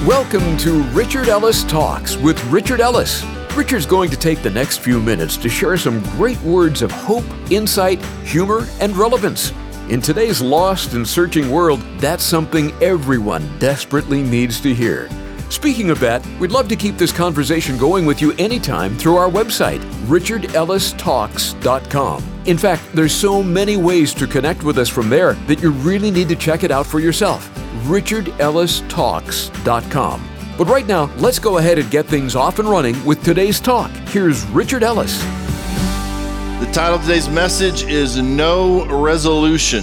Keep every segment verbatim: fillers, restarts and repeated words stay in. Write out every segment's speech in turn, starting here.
Welcome to Richard Ellis Talks with Richard Ellis. Richard's going to take the next few minutes to share some great words of hope, insight, humor, and relevance. In today's lost and searching world, that's something everyone desperately needs to hear. Speaking of that, we'd love to keep this conversation going with you anytime through our website, richard ellis talks dot com. In fact, there's so many ways to connect with us from there that you really need to check it out for yourself, richard ellis talks dot com. But right now, let's go ahead and get things off and running with today's talk. Here's Richard Ellis. The title of today's message is No Resolution.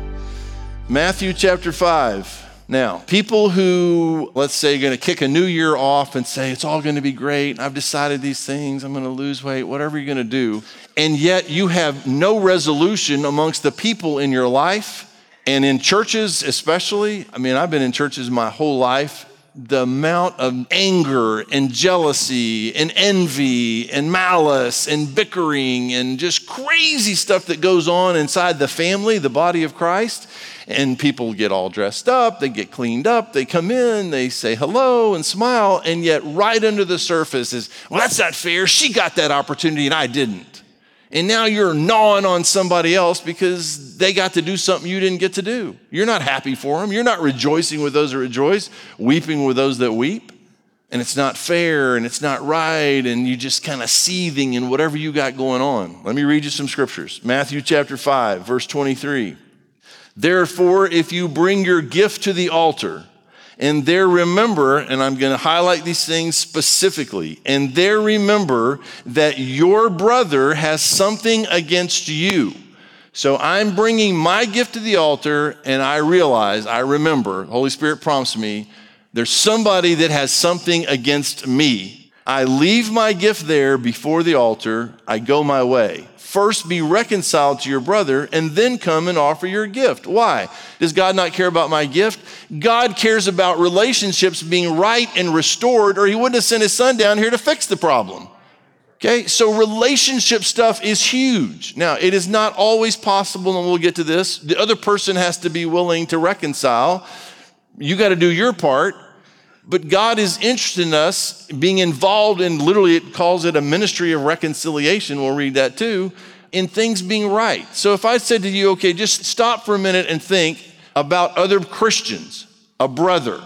Matthew chapter five. Now, people who, let's say, are going to kick a new year off and say, it's all going to be great, I've decided these things, I'm going to lose weight, whatever you're going to do, and yet you have no resolution amongst the people in your life and in churches especially. I mean, I've been in churches my whole life. The amount of anger and jealousy and envy and malice and bickering and just crazy stuff that goes on inside the family, the body of Christ. And people get all dressed up, they get cleaned up, they come in, they say hello and smile, and yet right under the surface is, well, that's not fair. She got that opportunity and I didn't. And now you're gnawing on somebody else because they got to do something you didn't get to do. You're not happy for them. You're not rejoicing with those that rejoice, weeping with those that weep. And it's not fair and it's not right, and you just kind of seething in whatever you got going on. Let me read you some scriptures. Matthew chapter five, verse twenty-three. Therefore, if you bring your gift to the altar, and there remember, and I'm going to highlight these things specifically, and there remember that your brother has something against you. So I'm bringing my gift to the altar, and I realize, I remember, Holy Spirit prompts me, there's somebody that has something against me. I leave my gift there before the altar, I go my way. First be reconciled to your brother and then come and offer your gift. Why? Does God not care about my gift? God cares about relationships being right and restored, or he wouldn't have sent his son down here to fix the problem. Okay, so relationship stuff is huge. Now, it is not always possible, and we'll get to this. The other person has to be willing to reconcile. You got to do your part. But God is interested in us being involved in, literally it calls it a ministry of reconciliation, we'll read that too, in things being right. So if I said to you, okay, just stop for a minute and think about other Christians, a brother.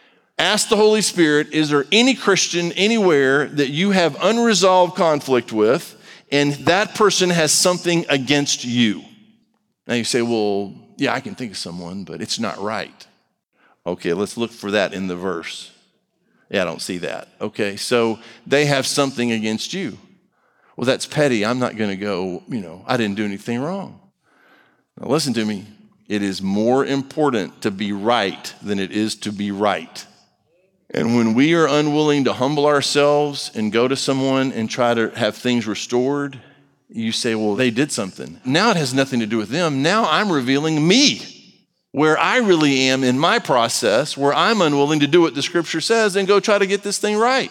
Ask the Holy Spirit, is there any Christian anywhere that you have unresolved conflict with and that person has something against you? Now you say, well, yeah, I can think of someone, but it's not right. Okay, let's look for that in the verse. Yeah, I don't see that. Okay, so they have something against you. Well, that's petty. I'm not going to go, you know, I didn't do anything wrong. Now, listen to me. It is more important to be right than it is to be right. And when we are unwilling to humble ourselves and go to someone and try to have things restored, you say, well, they did something. Now it has nothing to do with them. Now I'm revealing me, where I really am in my process, where I'm unwilling to do what the scripture says and go try to get this thing right.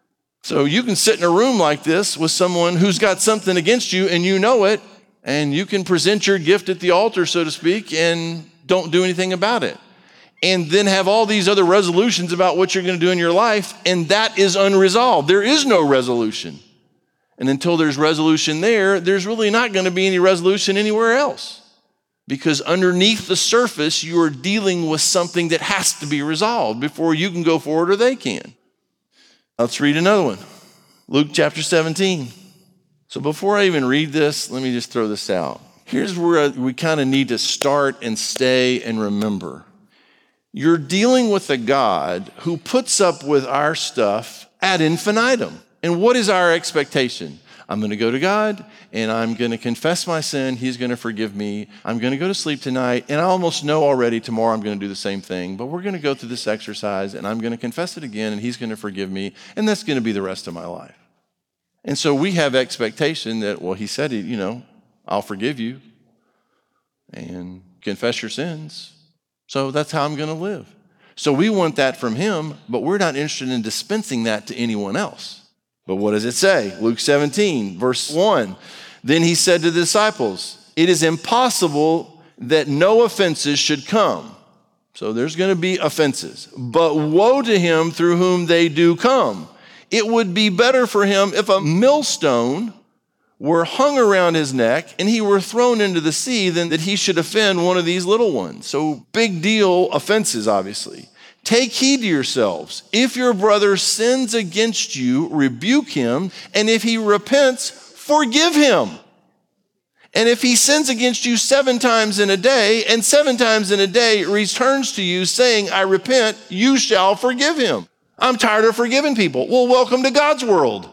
So you can sit in a room like this with someone who's got something against you and you know it, and you can present your gift at the altar, so to speak, and don't do anything about it. And then have all these other resolutions about what you're going to do in your life, and that is unresolved. There is no resolution. And until there's resolution there, there's really not going to be any resolution anywhere else. Because underneath the surface, you are dealing with something that has to be resolved before you can go forward or they can. Let's read another one. Luke chapter seventeen. So before I even read this, let me just throw this out. Here's where we kind of need to start and stay and remember. You're dealing with a God who puts up with our stuff ad infinitum. And what is our expectation? I'm going to go to God, and I'm going to confess my sin. He's going to forgive me. I'm going to go to sleep tonight, and I almost know already tomorrow I'm going to do the same thing, but we're going to go through this exercise, and I'm going to confess it again, and he's going to forgive me, and that's going to be the rest of my life. And so we have expectation that, well, he said, you know, I'll forgive you and confess your sins, so that's how I'm going to live. So we want that from him, but we're not interested in dispensing that to anyone else. But what does it say? Luke seventeen, verse one. Then he said to the disciples, it is impossible that no offenses should come. So there's going to be offenses. But woe to him through whom they do come. It would be better for him if a millstone were hung around his neck and he were thrown into the sea than that he should offend one of these little ones. So big deal offenses, obviously. Take heed to yourselves. If your brother sins against you, rebuke him. And if he repents, forgive him. And if he sins against you seven times in a day, and seven times in a day returns to you saying, I repent, you shall forgive him. I'm tired of forgiving people. Well, welcome to God's world.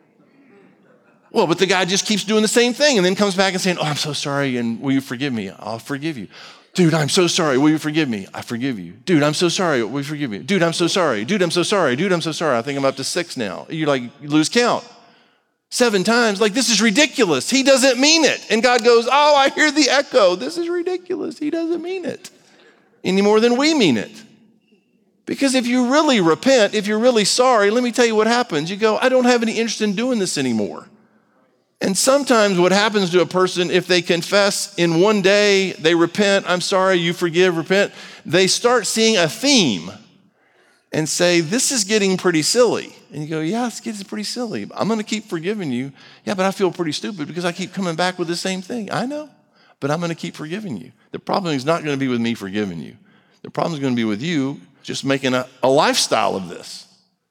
Well, but the guy just keeps doing the same thing and then comes back and saying, oh, I'm so sorry, and will you forgive me? I'll forgive you. Dude, I'm so sorry. Will you forgive me? I forgive you. Dude, I'm so sorry. Will you forgive me? Dude, I'm so sorry. Dude, I'm so sorry. Dude, I'm so sorry. I think I'm up to six now. You're like, you lose count. Seven times, like, this is ridiculous. He doesn't mean it. And God goes, oh, I hear the echo. This is ridiculous. He doesn't mean it any more than we mean it. Because if you really repent, if you're really sorry, let me tell you what happens. You go, I don't have any interest in doing this anymore. And sometimes what happens to a person, if they confess in one day, they repent, I'm sorry, you forgive, repent, they start seeing a theme and say, this is getting pretty silly. And you go, yeah, it's getting pretty silly. I'm going to keep forgiving you. Yeah, but I feel pretty stupid because I keep coming back with the same thing. I know, but I'm going to keep forgiving you. The problem is not going to be with me forgiving you. The problem is going to be with you just making a, a lifestyle of this.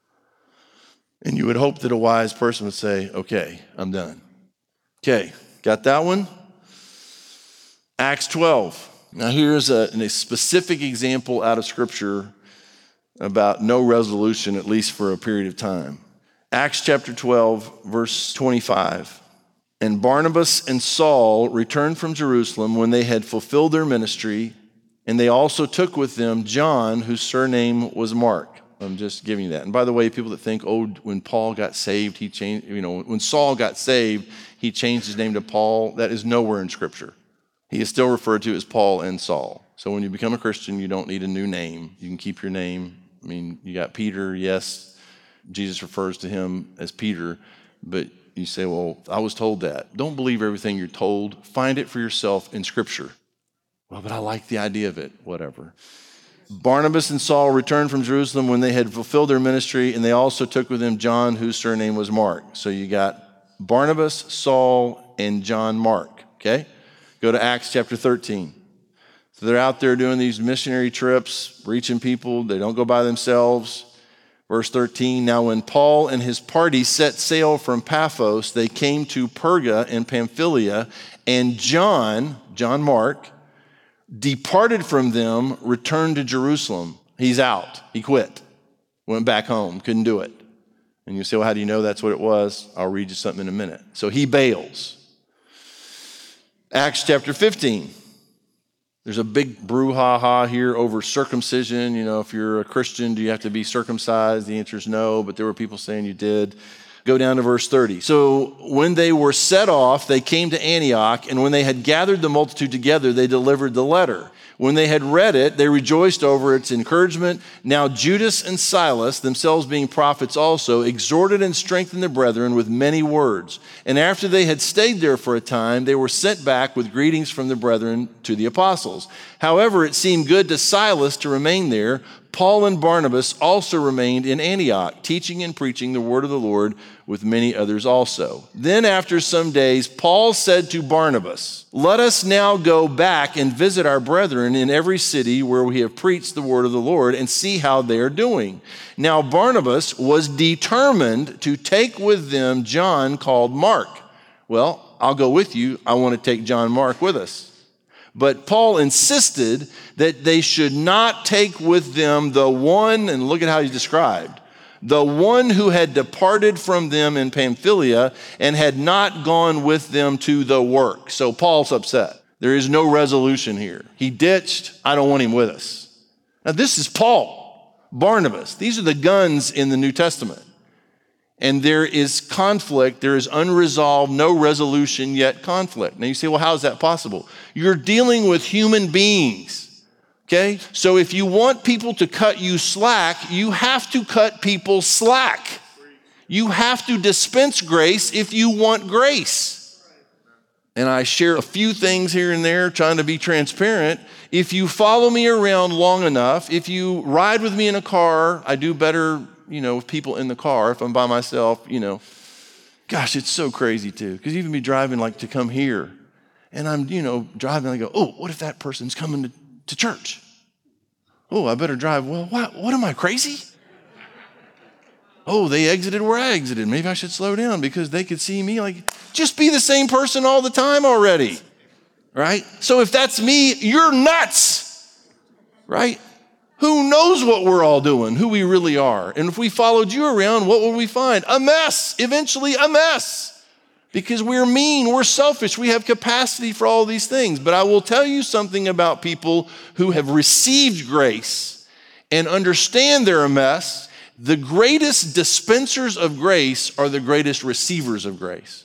And you would hope that a wise person would say, okay, I'm done. Okay, got that one? Acts twelve. Now here's a, a specific example out of Scripture about no resolution, at least for a period of time. Acts chapter twelve, verse twenty-five. And Barnabas and Saul returned from Jerusalem when they had fulfilled their ministry, and they also took with them John, whose surname was Mark. I'm just giving you that. And by the way, people that think, oh, when Paul got saved, he changed, you know, when Saul got saved, he changed his name to Paul. That is nowhere in Scripture. He is still referred to as Paul and Saul. So when you become a Christian, you don't need a new name. You can keep your name. I mean, you got Peter, yes. Jesus refers to him as Peter, but you say, well, I was told that. Don't believe everything you're told. Find it for yourself in Scripture. Well, but I like the idea of it, whatever. Barnabas and Saul returned from Jerusalem when they had fulfilled their ministry, and they also took with them John, whose surname was Mark. So you got Barnabas, Saul, and John Mark, okay? Go to Acts chapter thirteen. So they're out there doing these missionary trips, reaching people. They don't go by themselves. Verse thirteen, now when Paul and his party set sail from Paphos, they came to Perga and Pamphylia, and John, John Mark, departed from them, returned to Jerusalem. He's out. He quit. Went back home. Couldn't do it. And you say, well, how do you know that's what it was? I'll read you something in a minute. So he bails. Acts chapter fifteen. There's a big brouhaha here over circumcision. You know, if you're a Christian, do you have to be circumcised? The answer is no, but there were people saying you did. Go down to verse thirty. So when they were set off, they came to Antioch, and when they had gathered the multitude together, they delivered the letter. When they had read it, they rejoiced over its encouragement. Now Judas and Silas, themselves being prophets also, exhorted and strengthened the brethren with many words. And after they had stayed there for a time, they were sent back with greetings from the brethren to the apostles. However, it seemed good to Silas to remain there. Paul and Barnabas also remained in Antioch, teaching and preaching the word of the Lord with many others also. Then after some days, Paul said to Barnabas, let us now go back and visit our brethren in every city where we have preached the word of the Lord and see how they are doing. Now Barnabas was determined to take with them John called Mark. Well, I'll go with you. I want to take John Mark with us. But Paul insisted that they should not take with them the one, and look at how he's described, the one who had departed from them in Pamphylia and had not gone with them to the work. So Paul's upset. There is no resolution here. He ditched. I don't want him with us. Now this is Paul, Barnabas. These are the guns in the New Testament. And there is conflict, there is unresolved, no resolution yet conflict. Now you say, well, how is that possible? You're dealing with human beings, okay? So if you want people to cut you slack, you have to cut people slack. You have to dispense grace if you want grace. And I share a few things here and there, trying to be transparent. If you follow me around long enough, if you ride with me in a car, I do better, you know, with people in the car. If I'm by myself, you know, gosh, it's so crazy too. Because even me driving like to come here, and I'm, you know, driving, I go, oh, what if that person's coming to, to church? Oh, I better drive. Well, what, what am I, crazy? Oh, they exited where I exited. Maybe I should slow down because they could see me. Like, just be the same person all the time already, right? So if that's me, you're nuts, right? Who knows what we're all doing, who we really are? And if we followed you around, what would we find? A mess, eventually a mess. Because we're mean, we're selfish, we have capacity for all these things. But I will tell you something about people who have received grace and understand they're a mess. The greatest dispensers of grace are the greatest receivers of grace.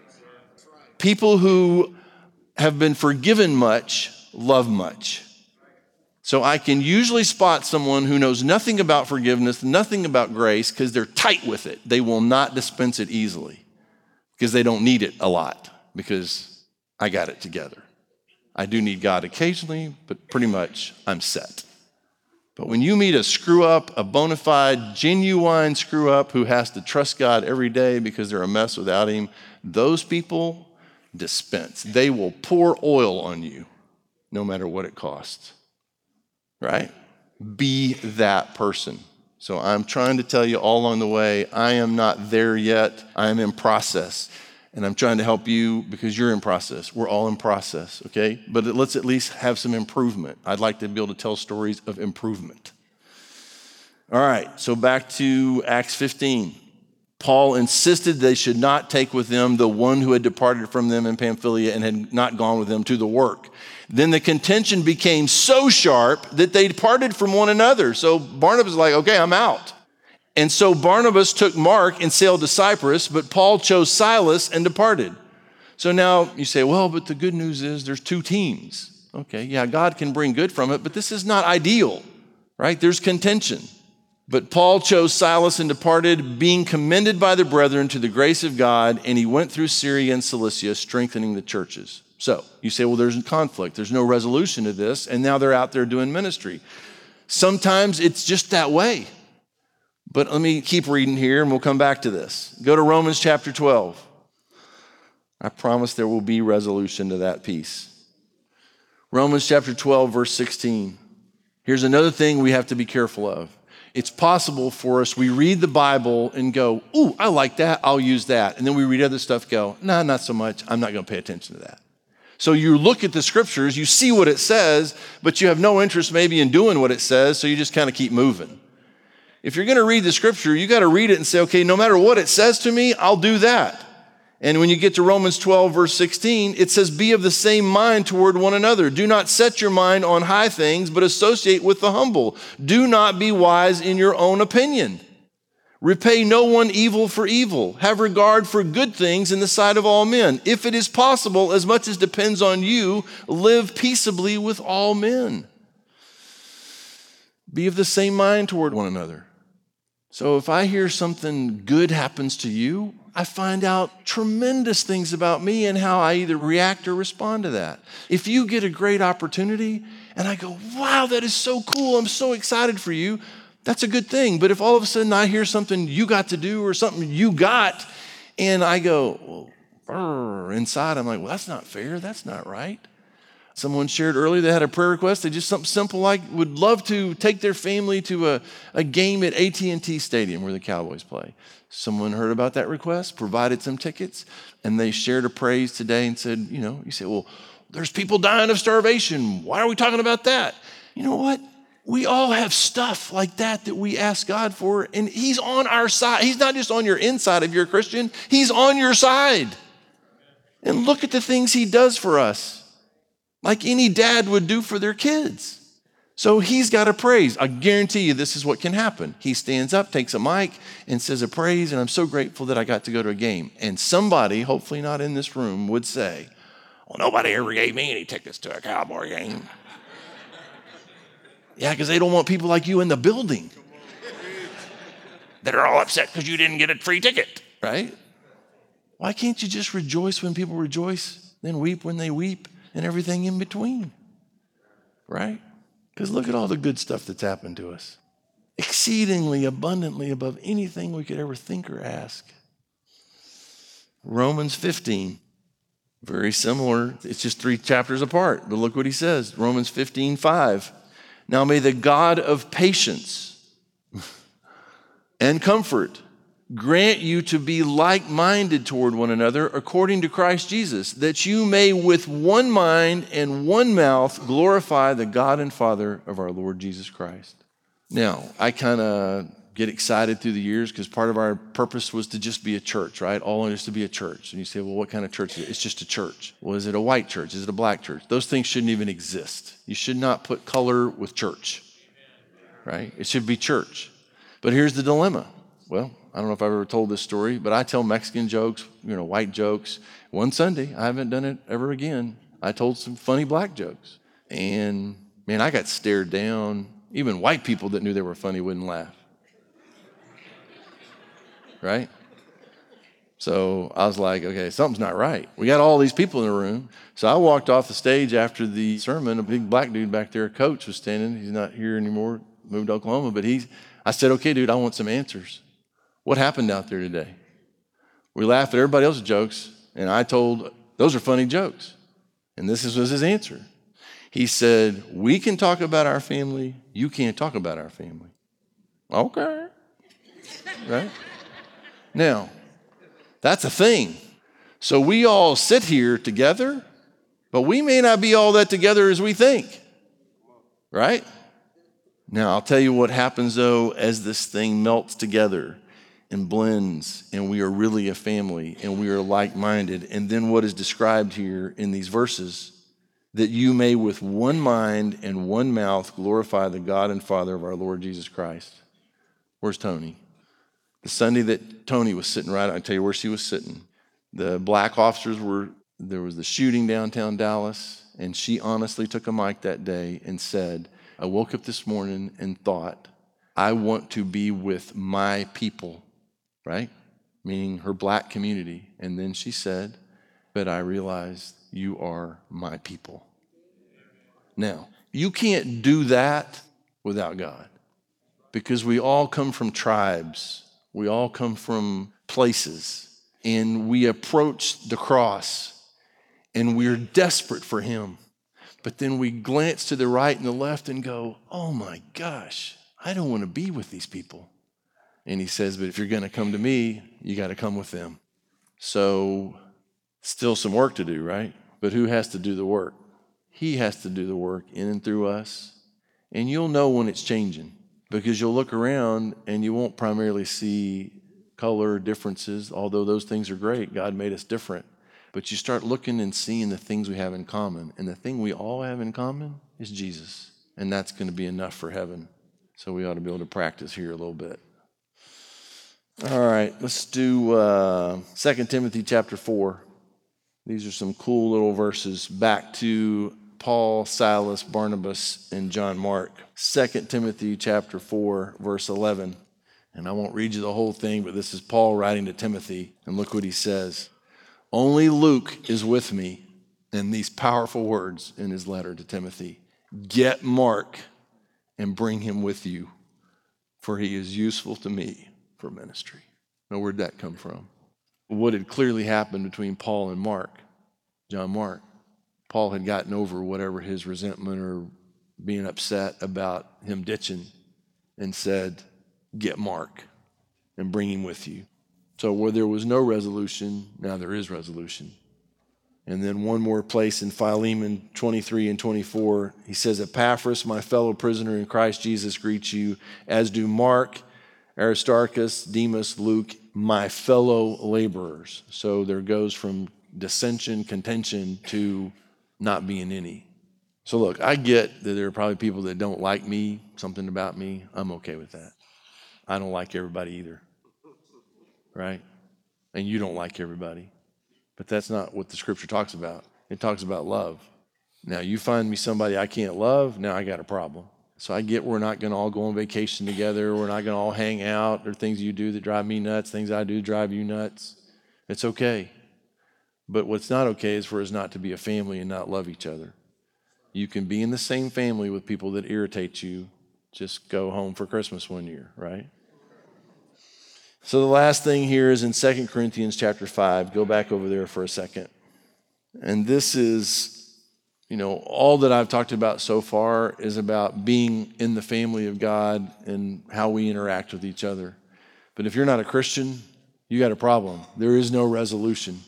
People who have been forgiven much, love much. So I can usually spot someone who knows nothing about forgiveness, nothing about grace, because they're tight with it. They will not dispense it easily. Because they don't need it a lot, because I got it together. I do need God occasionally, but pretty much I'm set. But when you meet a screw up, a bona fide, genuine screw up who has to trust God every day because they're a mess without him, those people dispense. They will pour oil on you no matter what it costs, right? Be that person. So I'm trying to tell you all along the way, I am not there yet. I am in process. And I'm trying to help you because you're in process. We're all in process, okay? But let's at least have some improvement. I'd like to be able to tell stories of improvement. All right, so back to Acts fifteen. Paul insisted they should not take with them the one who had departed from them in Pamphylia and had not gone with them to the work. Then the contention became so sharp that they parted from one another. So Barnabas was like, okay, I'm out. And so Barnabas took Mark and sailed to Cyprus, but Paul chose Silas and departed. So now you say, well, but the good news is there's two teams. Okay, yeah, God can bring good from it, but this is not ideal, right? There's contention. But Paul chose Silas and departed, being commended by the brethren to the grace of God, and he went through Syria and Cilicia, strengthening the churches. So you say, well, there's a conflict. There's no resolution to this, and now they're out there doing ministry. Sometimes it's just that way. But let me keep reading here, and we'll come back to this. Go to Romans chapter twelve. I promise there will be resolution to that piece. Romans chapter twelve, verse sixteen. Here's another thing we have to be careful of. It's possible for us, we read the Bible and go, ooh, I like that, I'll use that. And then we read other stuff, go, no, nah, not so much, I'm not gonna pay attention to that. So you look at the scriptures, you see what it says, but you have no interest maybe in doing what it says, so you just kind of keep moving. If you're gonna read the scripture, you gotta read it and say, okay, no matter what it says to me, I'll do that. And when you get to Romans twelve, verse sixteen, it says, be of the same mind toward one another. Do not set your mind on high things, but associate with the humble. Do not be wise in your own opinion. Repay no one evil for evil. Have regard for good things in the sight of all men. If it is possible, as much as depends on you, live peaceably with all men. Be of the same mind toward one another. So if I hear something good happens to you, I find out tremendous things about me and how I either react or respond to that. If you get a great opportunity and I go, wow, that is so cool, I'm so excited for you, that's a good thing. But if all of a sudden I hear something you got to do or something you got, and I go, well, inside, I'm like, well, that's not fair, that's not right. Someone shared earlier they had a prayer request. They just something simple like would love to take their family to a, a game at A T and T Stadium where the Cowboys play. Someone heard about that request, provided some tickets, and they shared a praise today and said, you know, you say, well, there's people dying of starvation. Why are we talking about that? You know what? We all have stuff like that that we ask God for, and he's on our side. He's not just on your inside if you're a Christian. He's on your side. And look at the things he does for us, like any dad would do for their kids. So he's got a praise. I guarantee you this is what can happen. He stands up, takes a mic, and says a praise, and I'm so grateful that I got to go to a game. And somebody, hopefully not in this room, would say, well, nobody ever gave me any tickets to a Cowboy game. Yeah, because they don't want people like you in the building that are all upset because you didn't get a free ticket, right? Why can't you just rejoice when people rejoice, then weep when they weep, and everything in between? right? Because look at all the good stuff that's happened to us. Exceedingly abundantly above anything we could ever think or ask. Romans fifteen, very similar. It's just three chapters apart, but look what he says. Romans fifteen, five. Now may the God of patience and comfort grant you to be like-minded toward one another according to Christ Jesus, that you may with one mind and one mouth glorify the God and Father of our Lord Jesus Christ. Now, I kind of get excited through the years because part of our purpose was to just be a church, right? All is to be a church. And you say, well, what kind of church is it? It's just a church. Well, is it a white church? Is it a black church? Those things shouldn't even exist. You should not put color with church, right? It should be church. But here's the dilemma. Well, I don't know if I've ever told this story, but I tell Mexican jokes, you know, white jokes. One Sunday, I haven't done it ever again. I told some funny black jokes. And man, I got stared down. Even white people that knew they were funny wouldn't laugh. Right? So I was like, okay, something's not right. We got all these people in the room. So I walked off the stage after the sermon. A big black dude back there, a coach, was standing. He's not here anymore, moved to Oklahoma. But he's, I said, okay, dude, I want some answers. What happened out there today? We laughed at everybody else's jokes, and I told, those are funny jokes. And this was his answer. He said, we can talk about our family. You can't talk about our family. Okay. Right? Now, that's a thing. So we all sit here together, but we may not be all that together as we think. Right? Now, I'll tell you what happens, though, as this thing melts together and blends, and we are really a family, and we are like-minded. And then what is described here in these verses, that you may with one mind and one mouth glorify the God and Father of our Lord Jesus Christ. Where's Tony? The Sunday that Tony was sitting right, I'll tell you where she was sitting. The black officers were, there was the shooting downtown Dallas, and she honestly took a mic that day and said, I woke up this morning and thought, I want to be with my people, right? Meaning her black community. And then she said, but I realized you are my people. Now, you can't do that without God, because we all come from tribes. We all come from places, and we approach the cross, and we're desperate for him. But then we glance to the right and the left and go, oh my gosh, I don't want to be with these people. And he says, but if you're going to come to me, you got to come with them. So still some work to do, right? But who has to do the work? He has to do the work in and through us. And you'll know when it's changing, because you'll look around and you won't primarily see color differences, although those things are great. God made us different. But you start looking and seeing the things we have in common. And the thing we all have in common is Jesus. And that's going to be enough for heaven. So we ought to be able to practice here a little bit. All right, let's do uh, Second Timothy chapter four. These are some cool little verses back to Paul, Silas, Barnabas, and John Mark. Second Timothy chapter four, verse eleven. And I won't read you the whole thing, but this is Paul writing to Timothy. And look what he says. Only Luke is with me in these powerful words in his letter to Timothy. Get Mark and bring him with you, for he is useful to me for ministry. Now, where'd that come from? What had clearly happened between Paul and Mark, John Mark? Paul had gotten over whatever his resentment or being upset about him ditching, and said, get Mark and bring him with you. So where there was no resolution, now there is resolution. And then one more place in Philemon twenty-three and twenty-four, he says, Epaphras, my fellow prisoner in Christ Jesus, greets you, as do Mark, Aristarchus, Demas, Luke, my fellow laborers. So there goes from dissension, contention, to not being any. So look, I get that there are probably people that don't like me, something about me. I'm okay with that. I don't like everybody either, right? And you don't like everybody. But that's not what the scripture talks about. It talks about love. Now, you find me somebody I can't love, now I got a problem. So I get we're not going to all go on vacation together. We're not going to all hang out. There are things you do that drive me nuts, things I do drive you nuts. It's okay. But what's not okay is for us not to be a family and not love each other. You can be in the same family with people that irritate you. Just go home for Christmas one year, right? So the last thing here is in Second Corinthians chapter five. Go back over there for a second. And this is, you know, all that I've talked about so far is about being in the family of God and how we interact with each other. But if you're not a Christian, you got a problem. There is no resolution.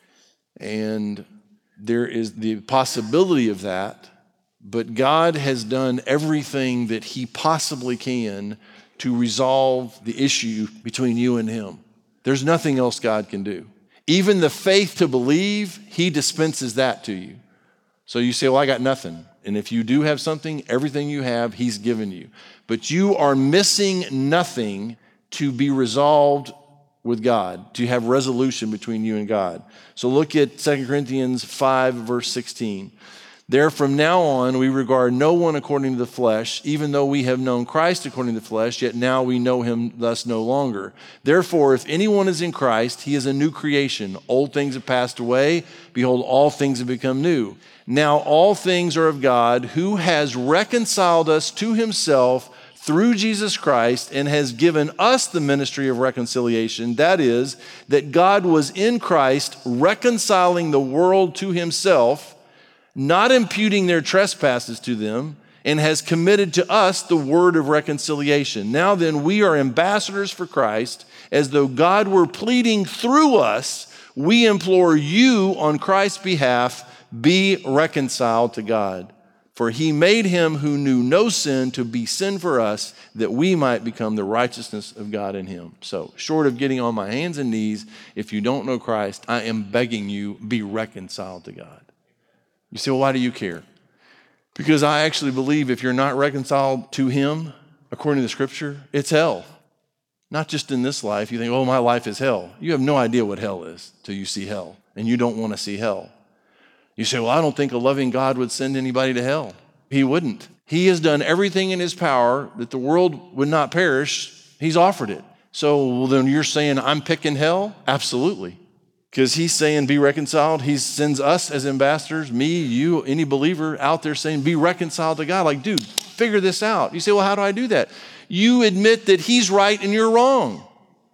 And there is the possibility of that, but God has done everything that he possibly can to resolve the issue between you and him. There's nothing else God can do. Even the faith to believe, he dispenses that to you. So you say, well, I got nothing. And if you do have something, everything you have, he's given you. But you are missing nothing to be resolved with God, to have resolution between you and God. So look at Second Corinthians five, verse sixteen. There from now on, we regard no one according to the flesh, even though we have known Christ according to the flesh, yet now we know him thus no longer. Therefore, if anyone is in Christ, he is a new creation. Old things have passed away. Behold, all things have become new. Now all things are of God, who has reconciled us to himself through Jesus Christ and has given us the ministry of reconciliation. That is, that God was in Christ reconciling the world to himself, not imputing their trespasses to them, and has committed to us the word of reconciliation. Now then, we are ambassadors for Christ, as though God were pleading through us. We implore you on Christ's behalf, be reconciled to God. For he made him who knew no sin to be sin for us, that we might become the righteousness of God in him. So, short of getting on my hands and knees, if you don't know Christ, I am begging you, be reconciled to God. You say, well, why do you care? Because I actually believe if you're not reconciled to him, according to the scripture, it's hell. Not just in this life. You think, oh, my life is hell. You have no idea what hell is till you see hell, and you don't want to see hell. You say, well, I don't think a loving God would send anybody to hell. He wouldn't. He has done everything in his power that the world would not perish. He's offered it. So well, then you're saying I'm picking hell? Absolutely. Because he's saying be reconciled. He sends us as ambassadors, me, you, any believer out there saying be reconciled to God. Like, dude, figure this out. You say, well, how do I do that? You admit that he's right and you're wrong.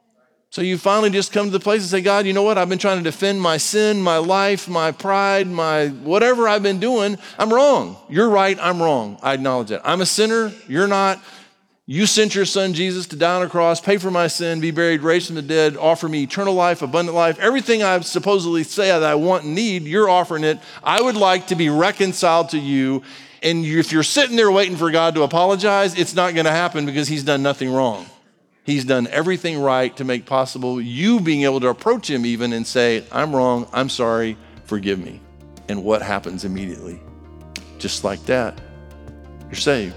So you finally just come to the place and say, God, you know what? I've been trying to defend my sin, my life, my pride, my whatever I've been doing. I'm wrong. You're right. I'm wrong. I acknowledge that. I'm a sinner. You're not. You sent your son Jesus to die on a cross, pay for my sin, be buried, raised from the dead, offer me eternal life, abundant life. Everything I supposedly say that I want and need, you're offering it. I would like to be reconciled to you. And if you're sitting there waiting for God to apologize, it's not going to happen because he's done nothing wrong. He's done everything right to make possible you being able to approach him even and say, I'm wrong, I'm sorry, forgive me. And what happens immediately? Just like that, you're saved.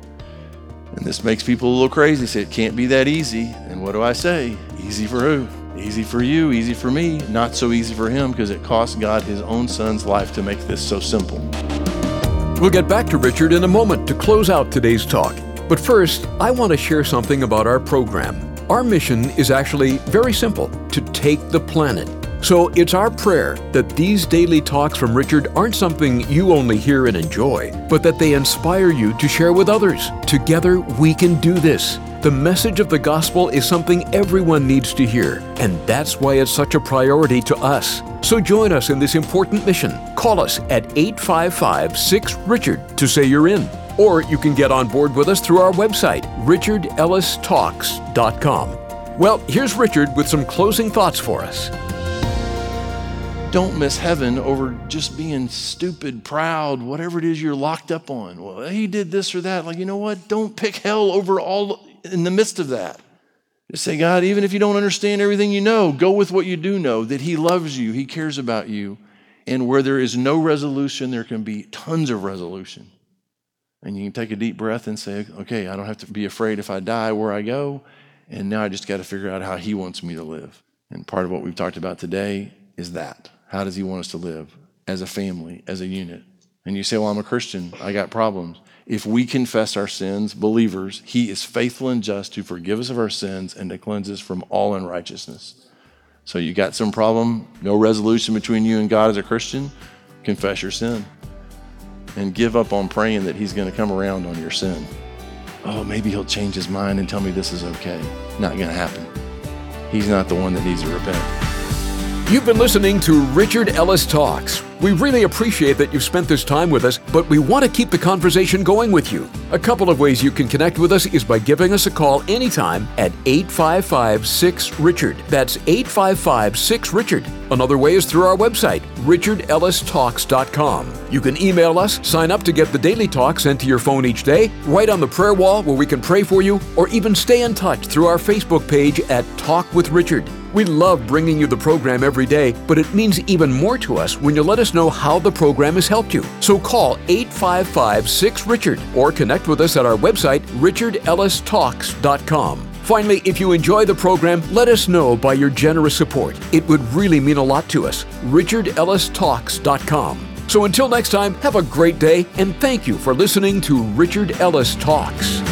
And this makes people a little crazy. Say it can't be that easy. And what do I say? Easy for who? Easy for you, easy for me. Not so easy for him because it cost God his own son's life to make this so simple. We'll get back to Richard in a moment to close out today's talk. But first, I want to share something about our program. Our mission is actually very simple, to take the planet. So it's our prayer that these daily talks from Richard aren't something you only hear and enjoy, but that they inspire you to share with others. Together, we can do this. The message of the gospel is something everyone needs to hear, and that's why it's such a priority to us. So join us in this important mission. Call us at eight five five, six, Richard to say you're in. Or you can get on board with us through our website, richard ellis talks dot com. Well, here's Richard with some closing thoughts for us. Don't miss heaven over just being stupid, proud, whatever it is you're locked up on. Well, he did this or that. Like, you know what? Don't pick hell over all in the midst of that. Just say, God, even if you don't understand everything you know, go with what you do know, that he loves you, he cares about you. And where there is no resolution, there can be tons of resolution. And you can take a deep breath and say, okay, I don't have to be afraid if I die where I go. And now I just got to figure out how he wants me to live. And part of what we've talked about today is that. How does he want us to live as a family, as a unit? And you say, well, I'm a Christian. I got problems. If we confess our sins, believers, he is faithful and just to forgive us of our sins and to cleanse us from all unrighteousness. So you got some problem, no resolution between you and God as a Christian, confess your sin. and give up on praying that he's going to come around on your sin. Oh, maybe he'll change his mind and tell me this is okay. Not going to happen. He's not the one that needs to repent. You've been listening to Richard Ellis Talks. We really appreciate that you've spent this time with us, but we want to keep the conversation going with you. A couple of ways you can connect with us is by giving us a call anytime at eight five five, six, Richard. That's eight five five, six, Richard. Another way is through our website, richard ellis talks dot com. You can email us, sign up to get the daily talk sent to your phone each day, write on the prayer wall where we can pray for you, or even stay in touch through our Facebook page at Talk with Richard. We love bringing you the program every day, but it means even more to us when you let us know how the program has helped you. So call eight five five, six, Richard or connect with us at our website, richard ellis talks dot com. Finally, if you enjoy the program, let us know by your generous support. It would really mean a lot to us. richard ellis talks dot com. So until next time, have a great day, and thank you for listening to Richard Ellis Talks.